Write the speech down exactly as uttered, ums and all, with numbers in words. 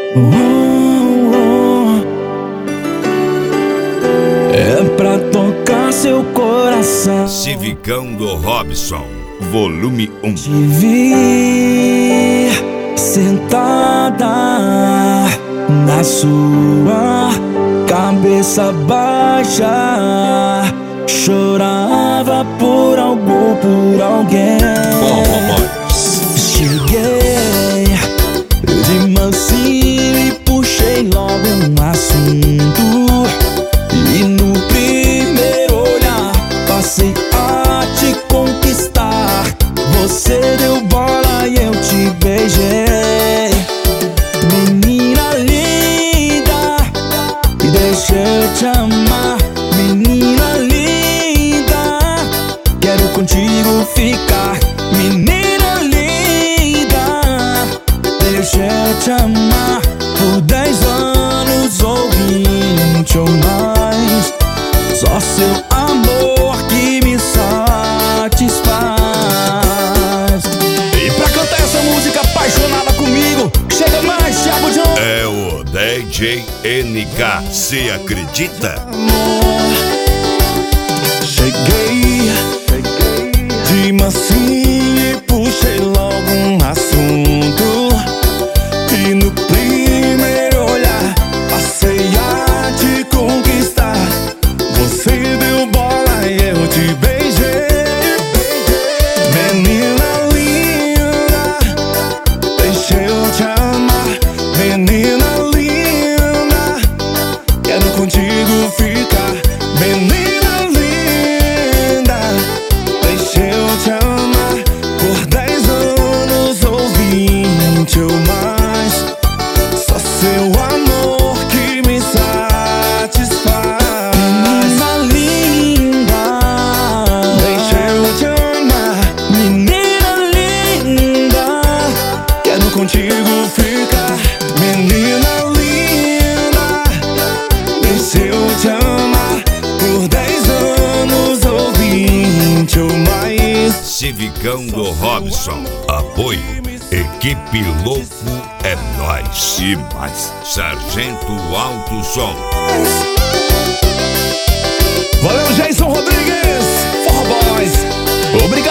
Oh, oh. É pra tocar seu coração. Civicão do Robson, volume um. Te vi sentada na sua cabeça baixa, chorava por algo, por alguém. Cheguei de mansinho e puxei logo um assunto, e no primeiro olhar passei a te conquistar. Você deu bola e eu te beijei. Menina linda, e deixa eu te amar. Menina linda, quero contigo ficar. Menina linda, deixa eu te amar por dez anos ou vinte ou mais. Só seu amor que me satisfaz. E pra cantar essa música apaixonada comigo, chega mais, Thiago John. É o D J N K, cê acredita? Amor, cheguei de mansinho e puxei logo um assunto, e no primeiro olhar passei a te conquistar. Você deu bola e eu te beijei. Menina linda, deixa eu te amar. Menina linda, quero contigo ficar. Menina linda, deixa eu te amar por dez anos ou vinte ou mais. Só seu amor que me satisfaz. Menina linda, deixa eu te amar. Menina linda, quero contigo ficar. Menina linda, deixa eu te amar por dez anos ou vinte ou mais. Civicão do Robson, apoio, equipe Louco é Nós e mais, Sargento Alto Som. Valeu, Jason Rodrigues, Forró Boys. Obrigado.